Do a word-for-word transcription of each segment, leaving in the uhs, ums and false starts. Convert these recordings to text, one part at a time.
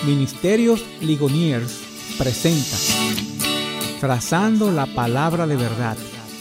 Ministerios Ligoniers presenta Trazando la Palabra de Verdad.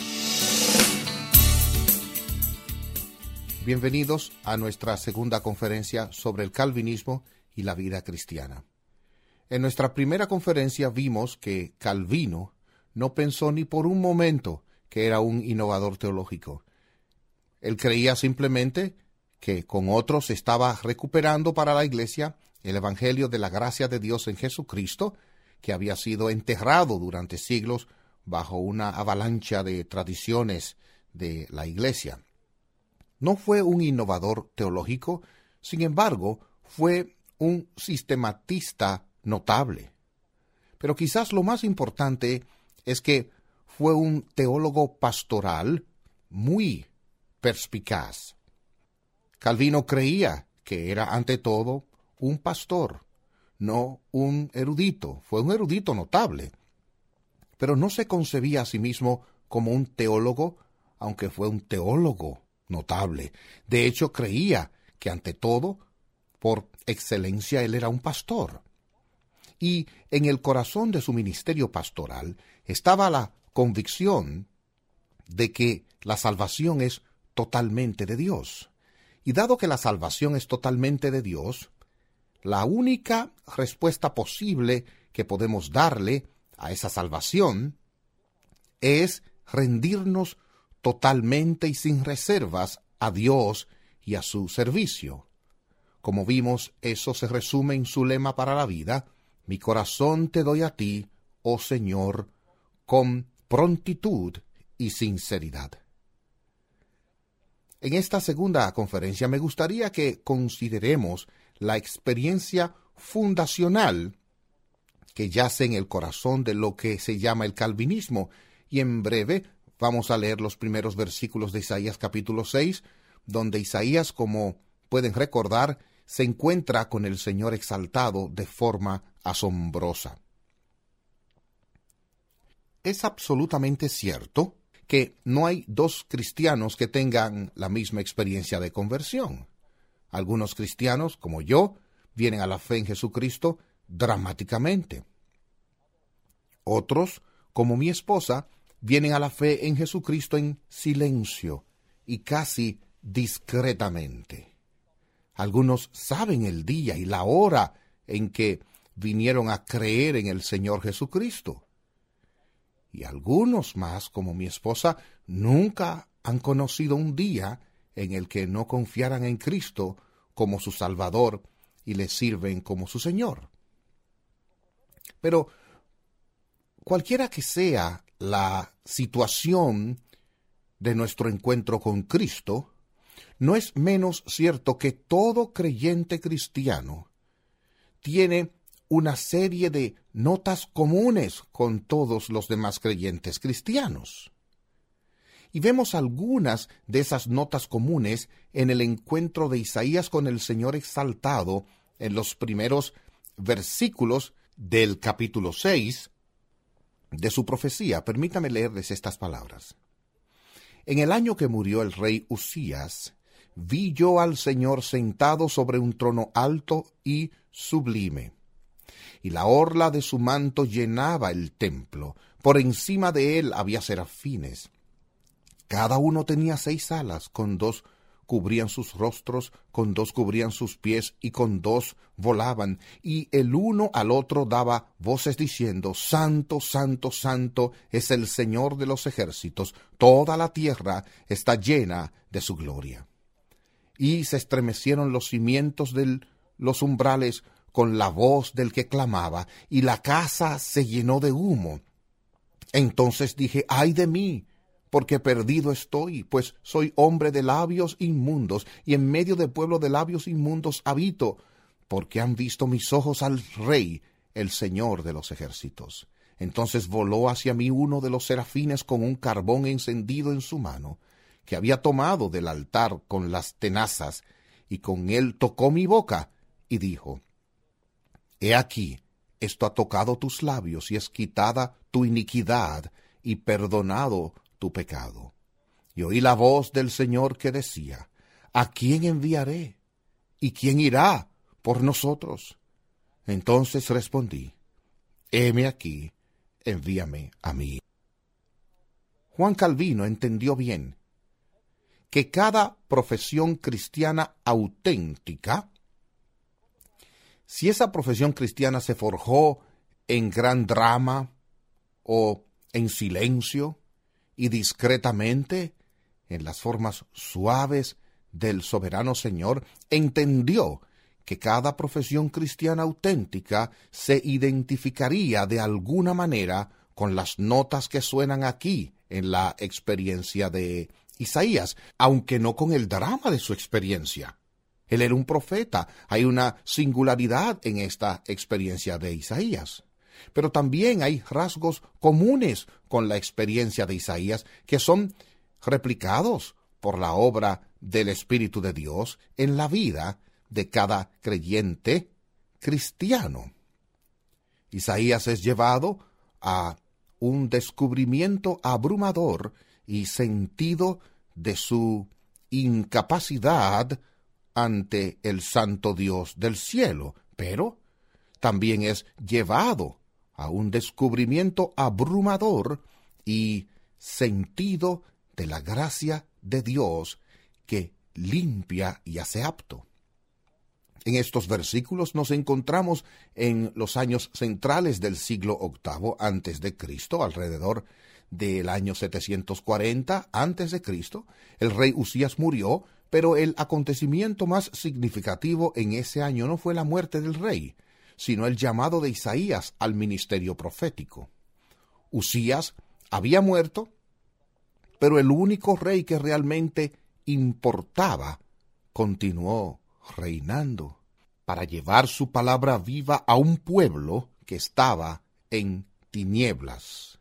Bienvenidos a nuestra segunda conferencia sobre el calvinismo y la vida cristiana. En nuestra primera conferencia vimos que Calvino no pensó ni por un momento que era un innovador teológico. Él creía simplemente que con otros estaba recuperando para la Iglesia el Evangelio de la gracia de Dios en Jesucristo, que había sido enterrado durante siglos bajo una avalancha de tradiciones de la Iglesia. No fue un innovador teológico, sin embargo, fue un sistematista notable. Pero quizás lo más importante es que fue un teólogo pastoral muy perspicaz. Calvino creía que era ante todo un pastor, no un erudito. Fue un erudito notable, pero no se concebía a sí mismo como un teólogo, aunque fue un teólogo notable. De hecho, creía que ante todo, por excelencia, él era un pastor. Y en el corazón de su ministerio pastoral estaba la convicción de que la salvación es totalmente de Dios. Y dado que la salvación es totalmente de Dios, la única respuesta posible que podemos darle a esa salvación es rendirnos totalmente y sin reservas a Dios y a su servicio. Como vimos, eso se resume en su lema para la vida: mi corazón te doy a ti, oh Señor, con prontitud y sinceridad. En esta segunda conferencia me gustaría que consideremos la experiencia fundacional que yace en el corazón de lo que se llama el calvinismo, y en breve vamos a leer los primeros versículos de Isaías capítulo seis, donde Isaías, como pueden recordar, se encuentra con el Señor exaltado de forma asombrosa. Es absolutamente cierto que no hay dos cristianos que tengan la misma experiencia de conversión. Algunos cristianos, como yo, vienen a la fe en Jesucristo dramáticamente. Otros, como mi esposa, vienen a la fe en Jesucristo en silencio y casi discretamente. Algunos saben el día y la hora en que vinieron a creer en el Señor Jesucristo. Y algunos más, como mi esposa, nunca han conocido un día en el que no confiaran en Cristo como su Salvador y le sirven como su Señor. Pero cualquiera que sea la situación de nuestro encuentro con Cristo, no es menos cierto que todo creyente cristiano tiene una serie de notas comunes con todos los demás creyentes cristianos. Y vemos algunas de esas notas comunes en el encuentro de Isaías con el Señor exaltado en los primeros versículos del capítulo seis de su profecía. Permítame leerles estas palabras. En el año que murió el rey Usías, vi yo al Señor sentado sobre un trono alto y sublime, y la orla de su manto llenaba el templo. Por encima de él había serafines. Cada uno tenía seis alas, con dos cubrían sus rostros, con dos cubrían sus pies, y con dos volaban. Y el uno al otro daba voces diciendo: Santo, Santo, Santo es el Señor de los ejércitos. Toda la tierra está llena de su gloria. Y se estremecieron los cimientos de los umbrales con la voz del que clamaba, y la casa se llenó de humo. Entonces dije: ¡ay de mí! Porque perdido estoy, pues soy hombre de labios inmundos, y en medio de pueblo de labios inmundos habito, porque han visto mis ojos al Rey, el Señor de los ejércitos. Entonces voló hacia mí uno de los serafines con un carbón encendido en su mano, que había tomado del altar con las tenazas, y con él tocó mi boca, y dijo: He aquí, esto ha tocado tus labios, y es quitada tu iniquidad, y perdonado tu pecado. Y oí la voz del Señor que decía: ¿A quién enviaré? ¿Y quién irá por nosotros? Entonces respondí: heme aquí, envíame a mí. Juan Calvino entendió bien que cada profesión cristiana auténtica, si esa profesión cristiana se forjó en gran drama o en silencio y discretamente, en las formas suaves del soberano Señor, entendió que cada profesión cristiana auténtica se identificaría de alguna manera con las notas que suenan aquí en la experiencia de Isaías, aunque no con el drama de su experiencia. Él era un profeta. Hay una singularidad en esta experiencia de Isaías. Pero también hay rasgos comunes con la experiencia de Isaías que son replicados por la obra del Espíritu de Dios en la vida de cada creyente cristiano. Isaías es llevado a un descubrimiento abrumador y sentido de su incapacidad ante el santo Dios del cielo, pero también es llevado a un descubrimiento abrumador y sentido de la gracia de Dios que limpia y hace apto. En estos versículos nos encontramos en los años centrales del siglo octavo antes de Cristo, alrededor del año setecientos cuarenta antes de Cristo. El rey Usías murió, pero el acontecimiento más significativo en ese año no fue la muerte del rey, sino el llamado de Isaías al ministerio profético. Usías había muerto, pero el único rey que realmente importaba continuó reinando para llevar su palabra viva a un pueblo que estaba en tinieblas.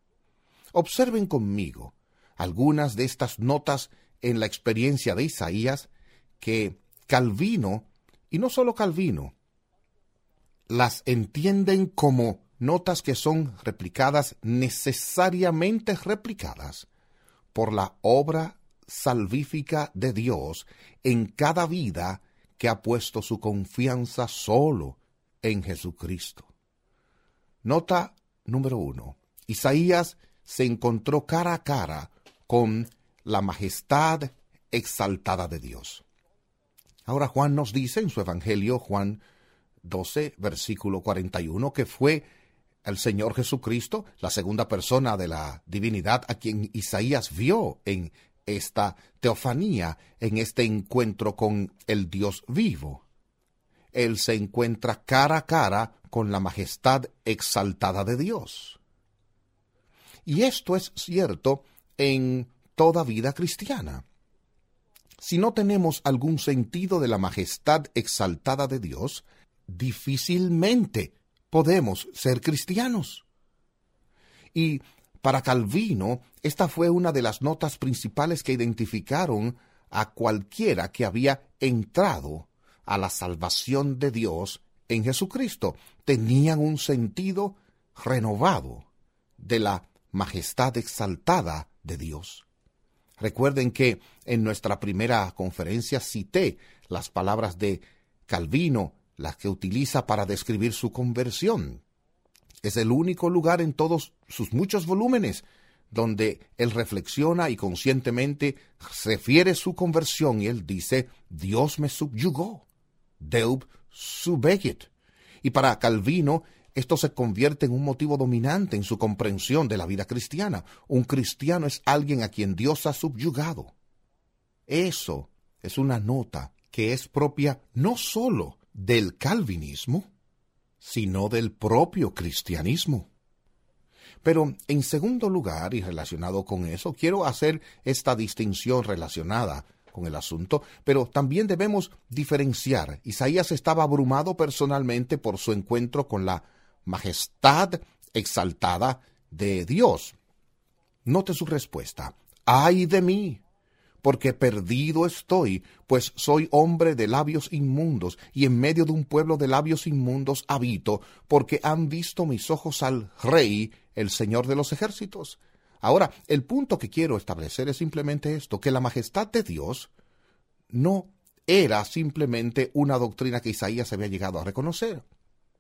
Observen conmigo algunas de estas notas en la experiencia de Isaías que Calvino, y no solo Calvino, las entienden como notas que son replicadas, necesariamente replicadas, por la obra salvífica de Dios en cada vida que ha puesto su confianza solo en Jesucristo. Nota número uno. Isaías se encontró cara a cara con la majestad exaltada de Dios. Ahora Juan nos dice en su Evangelio, Juan doce, versículo cuarenta y uno, que fue el Señor Jesucristo, la segunda persona de la divinidad, a quien Isaías vio en esta teofanía, en este encuentro con el Dios vivo. Él se encuentra cara a cara con la majestad exaltada de Dios. Y esto es cierto en toda vida cristiana. Si no tenemos algún sentido de la majestad exaltada de Dios, difícilmente podemos ser cristianos. Y para Calvino, esta fue una de las notas principales que identificaron a cualquiera que había entrado a la salvación de Dios en Jesucristo. Tenían un sentido renovado de la majestad exaltada de Dios. Recuerden que en nuestra primera conferencia cité las palabras de Calvino, las que utiliza para describir su conversión. Es el único lugar en todos sus muchos volúmenes donde él reflexiona y conscientemente refiere su conversión, y él dice: Dios me subyugó, Deub subegit. Y para Calvino esto se convierte en un motivo dominante en su comprensión de la vida cristiana. Un cristiano es alguien a quien Dios ha subyugado. Eso es una nota que es propia no sólo del calvinismo, sino del propio cristianismo. Pero en segundo lugar, y relacionado con eso, quiero hacer esta distinción relacionada con el asunto, pero también debemos diferenciar. Isaías estaba abrumado personalmente por su encuentro con la majestad exaltada de Dios. Note su respuesta: ¡ay de mí! Porque perdido estoy, pues soy hombre de labios inmundos, y en medio de un pueblo de labios inmundos habito, porque han visto mis ojos al Rey, el Señor de los ejércitos. Ahora, el punto que quiero establecer es simplemente esto, que la majestad de Dios no era simplemente una doctrina que Isaías había llegado a reconocer.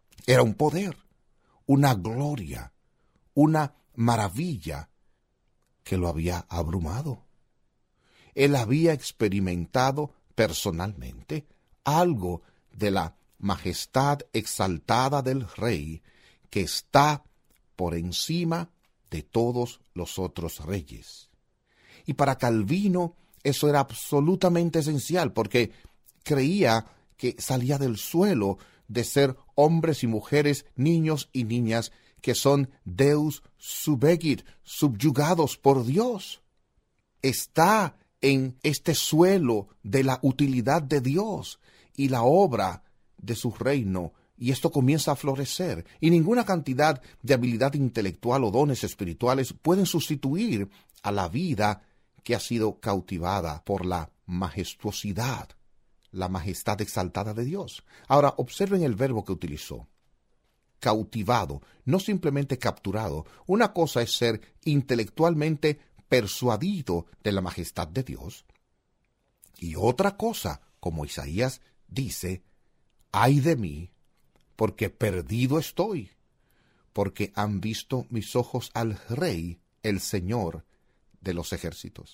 Era un poder, una gloria, una maravilla que lo había abrumado. Él había experimentado personalmente algo de la majestad exaltada del Rey que está por encima de todos los otros reyes. Y para Calvino eso era absolutamente esencial, porque creía que salía del suelo de ser hombres y mujeres, niños y niñas que son Deus subegit, subyugados por Dios. Está en este suelo de la utilidad de Dios y la obra de su reino, y esto comienza a florecer, y ninguna cantidad de habilidad intelectual o dones espirituales pueden sustituir a la vida que ha sido cautivada por la majestuosidad, la majestad exaltada de Dios. Ahora, observen el verbo que utilizó. Cautivado, no simplemente capturado. Una cosa es ser intelectualmente persuadido de la majestad de Dios, y otra cosa, como Isaías dice, ay de mí, porque perdido estoy, porque han visto mis ojos al Rey, el Señor de los ejércitos.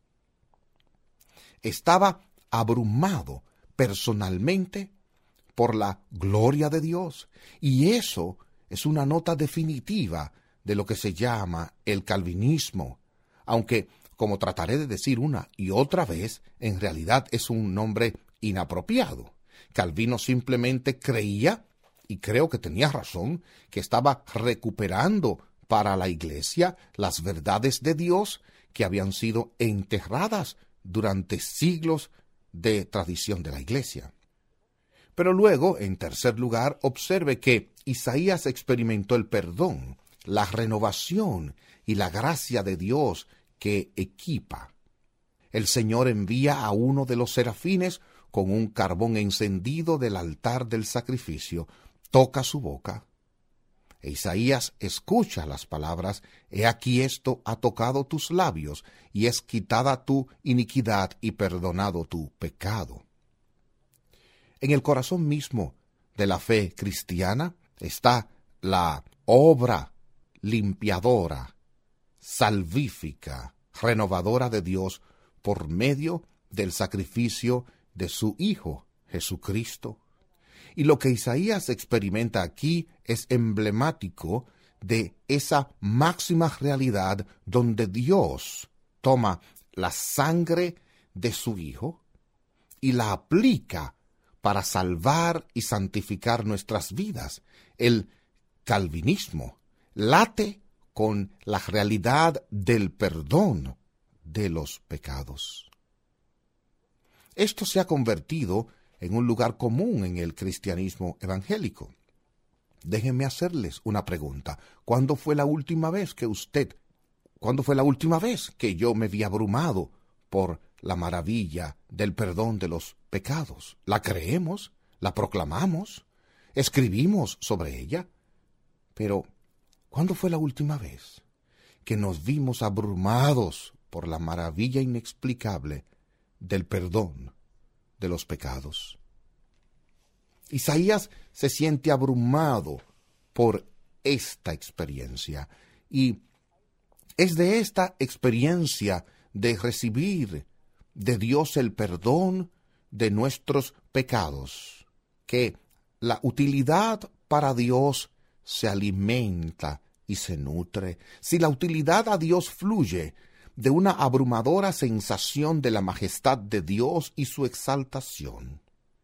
Estaba abrumado personalmente por la gloria de Dios, y eso es una nota definitiva de lo que se llama el calvinismo, aunque, como trataré de decir una y otra vez, en realidad es un nombre inapropiado. Calvino simplemente creía, y creo que tenía razón, que estaba recuperando para la Iglesia las verdades de Dios que habían sido enterradas durante siglos de tradición de la Iglesia. Pero luego, en tercer lugar, observe que Isaías experimentó el perdón, la renovación y la gracia de Dios que equipa. El Señor envía a uno de los serafines con un carbón encendido del altar del sacrificio, toca su boca. E Isaías escucha las palabras: «He aquí esto ha tocado tus labios, y es quitada tu iniquidad y perdonado tu pecado». En el corazón mismo de la fe cristiana está la obra limpiadora, salvífica, renovadora de Dios por medio del sacrificio de su Hijo, Jesucristo. Y lo que Isaías experimenta aquí es emblemático de esa máxima realidad donde Dios toma la sangre de su Hijo y la aplica para salvar y santificar nuestras vidas. El calvinismo late con la realidad del perdón de los pecados. Esto se ha convertido en un lugar común en el cristianismo evangélico. Déjenme hacerles una pregunta. ¿Cuándo fue la última vez que usted, cuándo fue la última vez que yo me vi abrumado por la maravilla del perdón de los pecados? ¿La creemos? ¿La proclamamos? ¿Escribimos sobre ella? Pero, ¿cuándo fue la última vez que nos vimos abrumados por la maravilla inexplicable del perdón de los pecados? Isaías se siente abrumado por esta experiencia, y es de esta experiencia de recibir de Dios el perdón de nuestros pecados que la utilidad para Dios se alimenta y se nutre. Si la utilidad a Dios fluye de una abrumadora sensación de la majestad de Dios y su exaltación,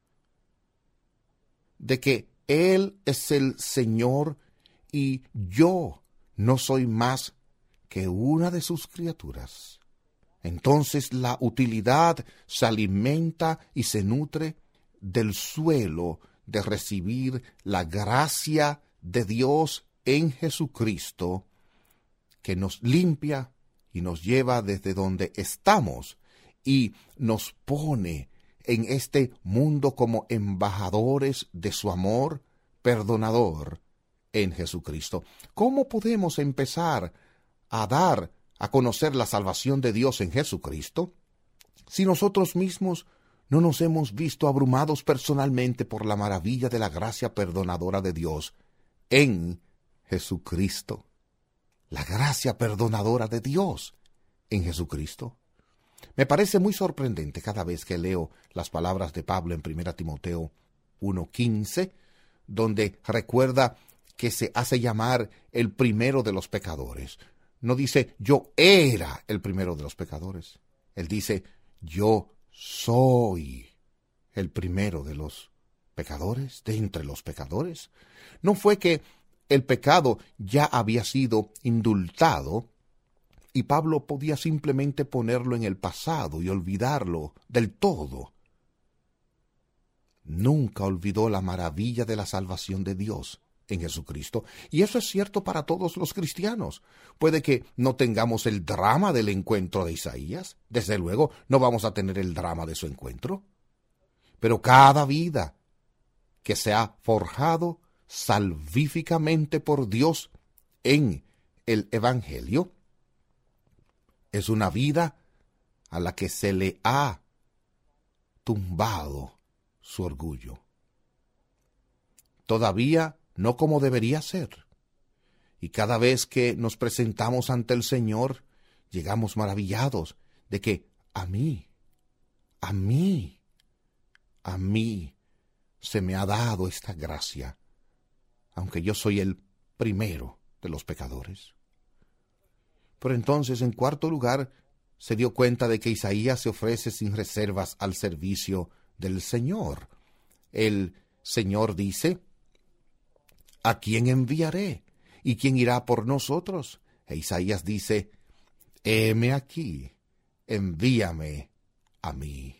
de que Él es el Señor y yo no soy más que una de sus criaturas, entonces la utilidad se alimenta y se nutre del suelo de recibir la gracia de Dios en Jesucristo, que nos limpia y nos lleva desde donde estamos y nos pone en este mundo como embajadores de su amor perdonador en Jesucristo. ¿Cómo podemos empezar a dar a conocer la salvación de Dios en Jesucristo si nosotros mismos no nos hemos visto abrumados personalmente por la maravilla de la gracia perdonadora de Dios en Jesucristo. La gracia perdonadora de Dios en Jesucristo. Me parece muy sorprendente cada vez que leo las palabras de Pablo en primera Timoteo uno quince, donde recuerda que se hace llamar el primero de los pecadores. No dice, yo era el primero de los pecadores. Él dice, yo soy el primero de los pecadores, de entre los pecadores. No fue que el pecado ya había sido indultado y Pablo podía simplemente ponerlo en el pasado y olvidarlo del todo. Nunca olvidó la maravilla de la salvación de Dios en Jesucristo, y eso es cierto para todos los cristianos. Puede que no tengamos el drama del encuentro de Isaías, desde luego no vamos a tener el drama de su encuentro, pero cada vida que se ha forjado salvíficamente por Dios en el Evangelio es una vida a la que se le ha tumbado su orgullo. Todavía no como debería ser. Y cada vez que nos presentamos ante el Señor, llegamos maravillados de que a mí, a mí, a mí se me ha dado esta gracia, aunque yo soy el primero de los pecadores. Pero entonces, en cuarto lugar, se dio cuenta de que Isaías se ofrece sin reservas al servicio del Señor. El Señor dice, ¿a quién enviaré? ¿Y quién irá por nosotros? E Isaías dice, heme aquí, envíame a mí.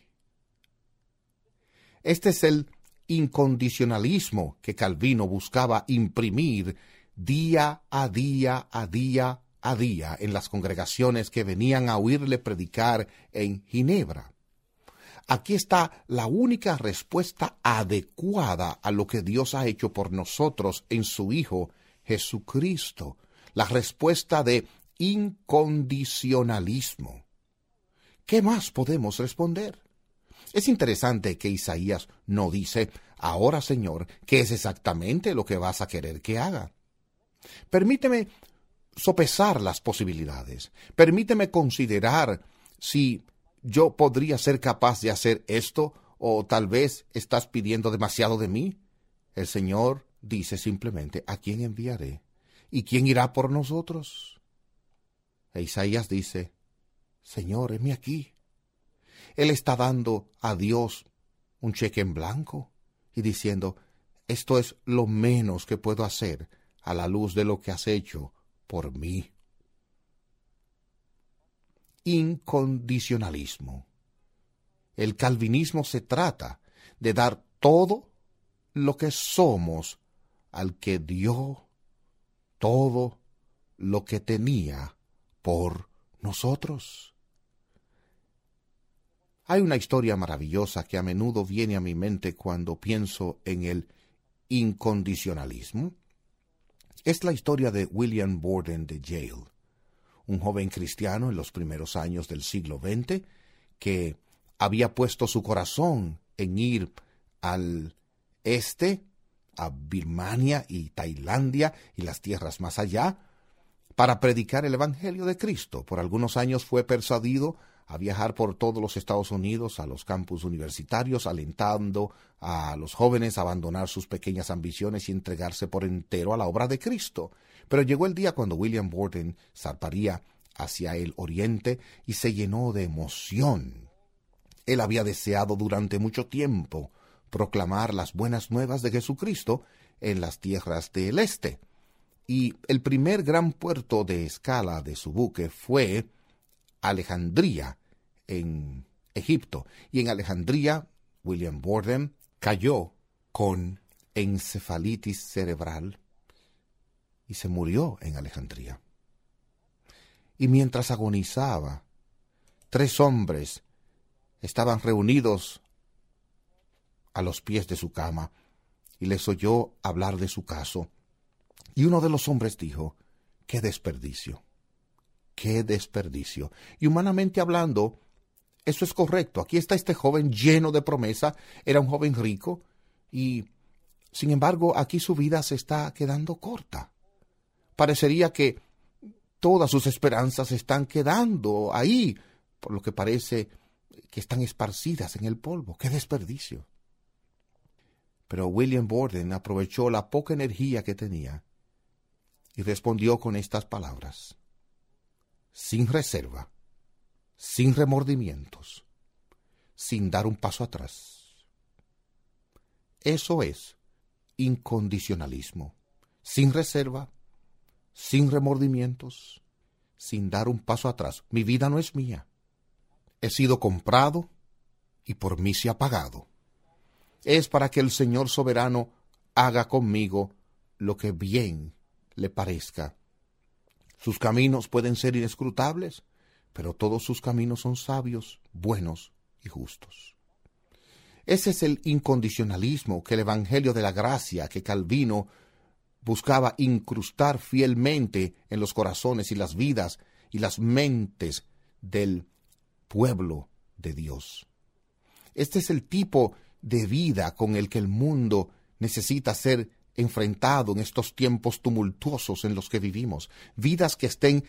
Este es el incondicionalismo que Calvino buscaba imprimir día a día a día a día en las congregaciones que venían a oírle predicar en Ginebra. Aquí está la única respuesta adecuada a lo que Dios ha hecho por nosotros en su Hijo Jesucristo. La respuesta de incondicionalismo. ¿Qué más podemos responder? Es interesante que Isaías no dice, ahora Señor, ¿qué es exactamente lo que vas a querer que haga? Permíteme sopesar las posibilidades. Permíteme considerar si yo podría ser capaz de hacer esto, o tal vez estás pidiendo demasiado de mí. El Señor dice simplemente, ¿a quién enviaré? ¿Y quién irá por nosotros? E Isaías dice, Señor, heme aquí. Él está dando a Dios un cheque en blanco y diciendo, esto es lo menos que puedo hacer a la luz de lo que has hecho por mí. Incondicionalismo. El calvinismo se trata de dar todo lo que somos al que dio todo lo que tenía por nosotros. Hay una historia maravillosa que a menudo viene a mi mente cuando pienso en el incondicionalismo. Es la historia de William Borden de Yale, un joven cristiano en los primeros años del siglo veinte que había puesto su corazón en ir al este, a Birmania y Tailandia y las tierras más allá, para predicar el Evangelio de Cristo. Por algunos años fue persuadido a viajar por todos los Estados Unidos, a los campus universitarios, alentando a los jóvenes a abandonar sus pequeñas ambiciones y entregarse por entero a la obra de Cristo. Pero llegó el día cuando William Borden zarparía hacia el oriente y se llenó de emoción. Él había deseado durante mucho tiempo proclamar las buenas nuevas de Jesucristo en las tierras del este. Y el primer gran puerto de escala de su buque fue Alejandría, en Egipto. Y en Alejandría, William Borden cayó con encefalitis cerebral y se murió en Alejandría. Y mientras agonizaba, tres hombres estaban reunidos a los pies de su cama y les oyó hablar de su caso. Y uno de los hombres dijo, ¡qué desperdicio! ¡Qué desperdicio! Y humanamente hablando, Eso es correcto. Aquí está este joven lleno de promesa. Era un joven rico y, sin embargo, aquí su vida se está quedando corta. Parecería que todas sus esperanzas están quedando ahí, por lo que parece que están esparcidas en el polvo. ¡Qué desperdicio! Pero William Borden aprovechó la poca energía que tenía y respondió con estas palabras: sin reserva, sin remordimientos, sin dar un paso atrás. Eso es incondicionalismo. Sin reserva, sin remordimientos, sin dar un paso atrás. Mi vida no es mía. He sido comprado y por mí se ha pagado. Es para que el Señor soberano haga conmigo lo que bien le parezca. Sus caminos pueden ser inescrutables, pero todos sus caminos son sabios, buenos y justos. Ese es el incondicionalismo que el Evangelio de la Gracia que Calvino buscaba incrustar fielmente en los corazones y las vidas y las mentes del pueblo de Dios. Este es el tipo de vida con el que el mundo necesita ser enfrentado en estos tiempos tumultuosos en los que vivimos. Vidas que estén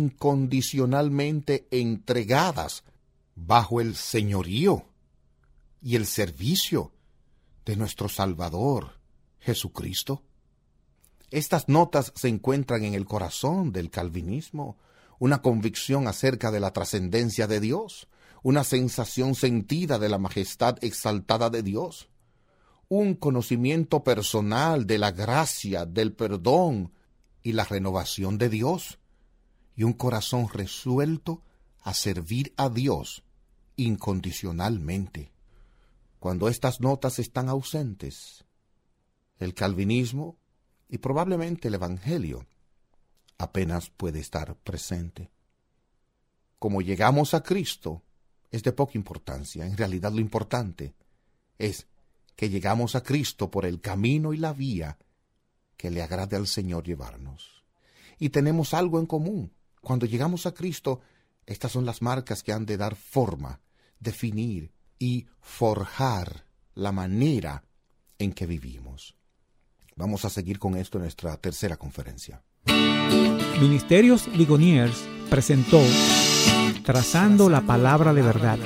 incondicionalmente entregadas bajo el señorío y el servicio de nuestro Salvador, Jesucristo. Estas notas se encuentran en el corazón del calvinismo, una convicción acerca de la trascendencia de Dios, una sensación sentida de la majestad exaltada de Dios, un conocimiento personal de la gracia, del perdón y la renovación de Dios, y un corazón resuelto a servir a Dios incondicionalmente. Cuando estas notas están ausentes, el calvinismo y probablemente el Evangelio apenas puede estar presente. Como llegamos a Cristo, es de poca importancia. En realidad lo importante es que llegamos a Cristo por el camino y la vía que le agrade al Señor llevarnos. Y tenemos algo en común. Cuando llegamos a Cristo, estas son las marcas que han de dar forma, definir y forjar la manera en que vivimos. Vamos a seguir con esto en nuestra tercera conferencia. Ministerios Ligoniers presentó Trazando la Palabra de Verdad.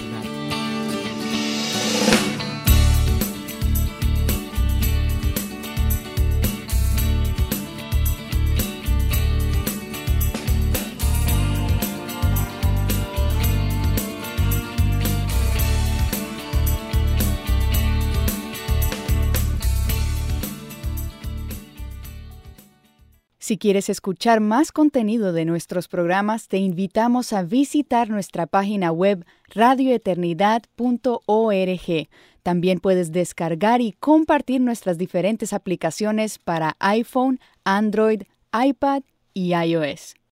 Si quieres escuchar más contenido de nuestros programas, te invitamos a visitar nuestra página web radio eternidad punto org. También puedes descargar y compartir nuestras diferentes aplicaciones para iPhone, Android, iPad y iOS.